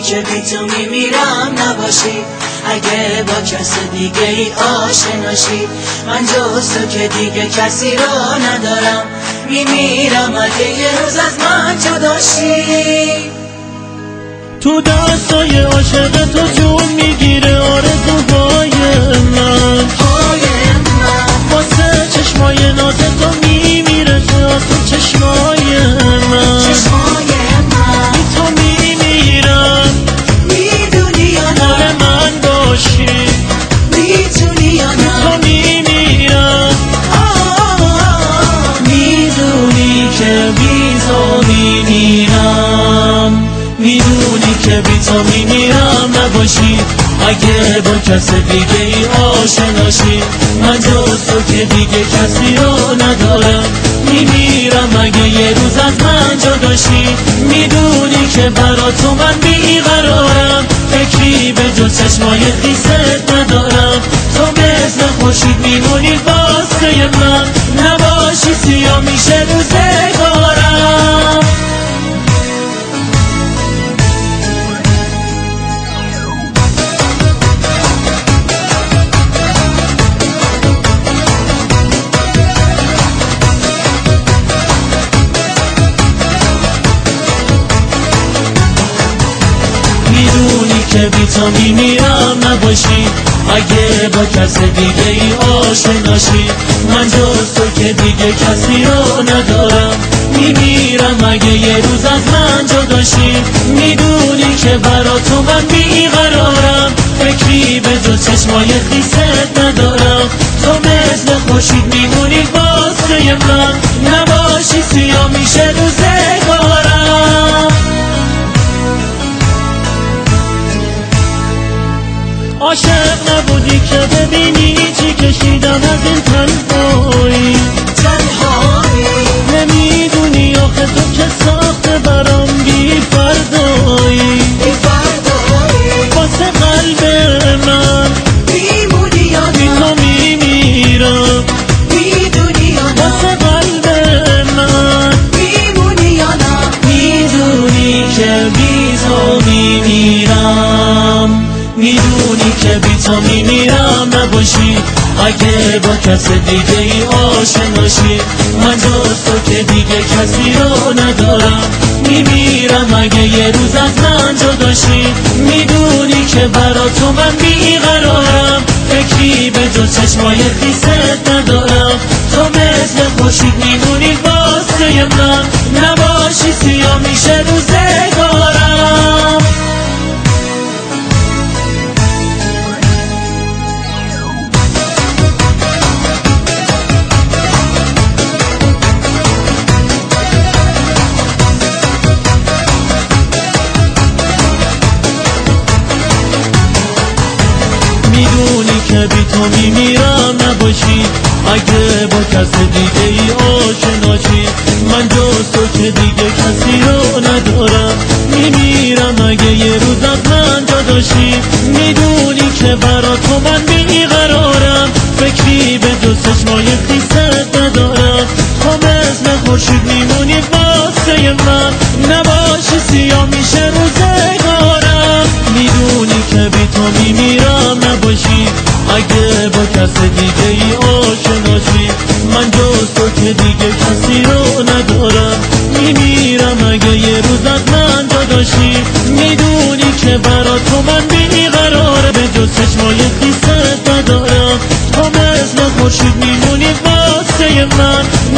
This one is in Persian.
که بی تو میمیرم نباشی، اگه با کس دیگه ای آشناشی، من جز تو که دیگه کسی رو ندارم، میمیرم اگه یه روز از من جداشی. تو دستای عاشق تو جون میگیره آرزوهای من، واسه چشمای ناز تو میمیره تو چشمای من، بی تو میمیرم، میدونی یا نه مال من باشی، میتونی یا نه تو میمیرم، میدونی که بی تو میمیرم، میدونی که بی تو میمیرم نباشی، اگه با کس دیگه ای آشناشی، من جز تو که دیگه کسی رو ندارم، میمیرم اگه یه روز از من جداشی. میدونی که برا تو من بیقرارم، فکری به جز چشمای خیست ندارم، تو مثل خورشید میمونی واسه من، نباشی سیاه میشه روزگارم. میدونی که بی تو میمیرم نباشی، اگه با کس دیگه ای آشناشی، من جز تو که دیگه کسی رو ندارم، میمیرم اگه یه روز از من جداشی. میدونی که برا تو من بیقرارم، فکری به جز چشمای خیست ندارم، تو مثل خورشید میمونی واسه من، نباشی سیاه میشه روزگارم. عاشق نبودی که ببینی چی کشیدم از این تنهایی، نمیدونی آخه تو که ساخته برام بی فردایی، واسه قلب من میمونی یا بی نه تو میمیرم، میدونی یا نه واسه قلب من میمونی یا نه میدونی که بی تو میمیرم، میدونی که بی تو میمیرم نباشی، اگه با کس دیگه ای آشناشی، من جز تو که دیگه کسی رو ندارم، میمیرم اگه یه روز از من جداشی. میدونی که برا تو من بیقرارم، فکری به جز چشمای خیست ندارم، تو مثل خورشید میمونی واسه من، نباشی سیاه میشه روزگارم. میدونی که بی تو میمیرم نباشی، اگه با کس دیگه ای آشناشی، من جز تو که دیگه کسی رو ندارم، میمیرم اگه یه روز از من جداشی. میدونی که برا تو من بیقرارم، فکری به جز چشمای خیست ندارم، تو مثل خورشید میمونی واسه من، نباشی سیاه میشه روزگارم. میدونی که بی تو میمیرم نباشی، اگه با کس دیگه ای آشناشی، من جز تو که دیگه کسی رو ندارم، میمیرم اگه یه روز از من جداشی. میدونی که برا تو من بیقراره، به جز چشمای خیست ندارم، تو مثل خورشید میمونی واسه من،